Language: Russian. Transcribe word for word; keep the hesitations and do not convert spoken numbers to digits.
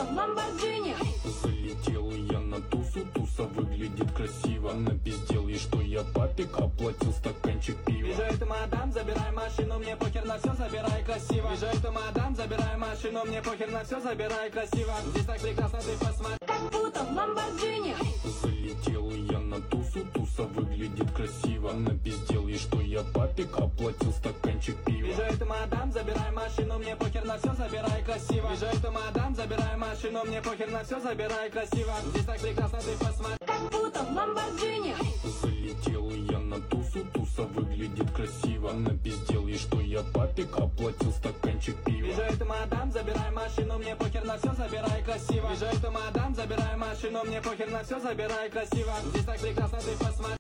в Ламборджини. Залетел я на тусу, туса выглядит красиво. Напиздел ей, что я папик, оплатил стаканчик пива. Вижу эту мадам, забирай машину, мне похер на все, забирай красиво. Вижу эту мадам, забирай машину, мне похер на все, забирай красиво. Здесь так прекрасно, ты посмотри. Как будто в Ламборджини. Залетел я на тусу, туса выглядит красиво. Напиздел ей, что я папик, оплатил стаканчик пива. Вижу эту мадам, забирай машину, мне похер на все, забирай красиво. Вижу эту мадам, забирай машину, мне похер на все, забирай красиво. Здесь так прекрасно, ты посмотри. Как будто в Ламборджини. Залетел я на тусу, туса выглядит красиво. Напиздел ей, что я папик, оплатил стаканчик пива. Вижу эту мадам, забирай машину, мне похер на все, забирай красиво. Вижу эту мадам, забирай машину, мне похер на все, забирай красиво. Здесь так прекрасно, ты посмотри.